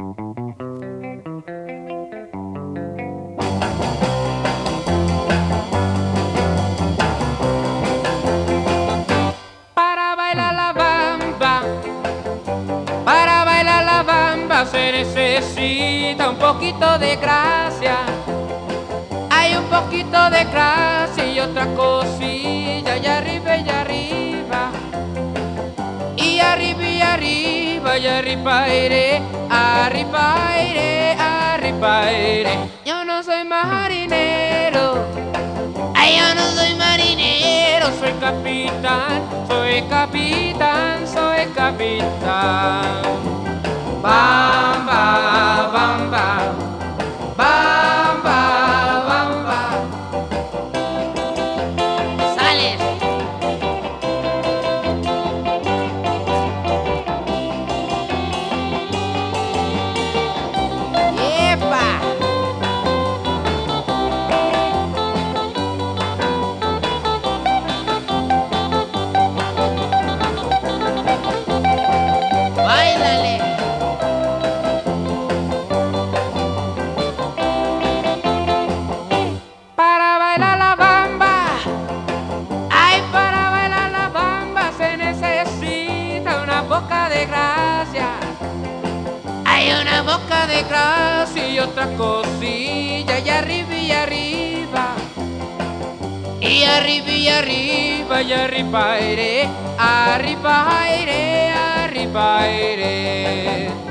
Para bailar la bamba, para bailar la bamba se necesita un poquito de gracia. Hay un poquito de gracia y otra cosilla, y arriba y arriba. Y arriba y arriba, y arriba iré, arriba iré, arriba iré. Yo no soy marinero, ay, yo no soy marinero, soy capitán, soy capitán, soy capitán. Bamba, bamba, bamba, bamba. Sales. ¡Epa! ¡Báilale! Para bailar la bamba, ay, para bailar la bamba se necesita una boca de gracia. Hay una boca de gracia y otra cosilla, y arriba y arriba. Y arriba y arriba, y arriba iré, arriba iré, arriba iré.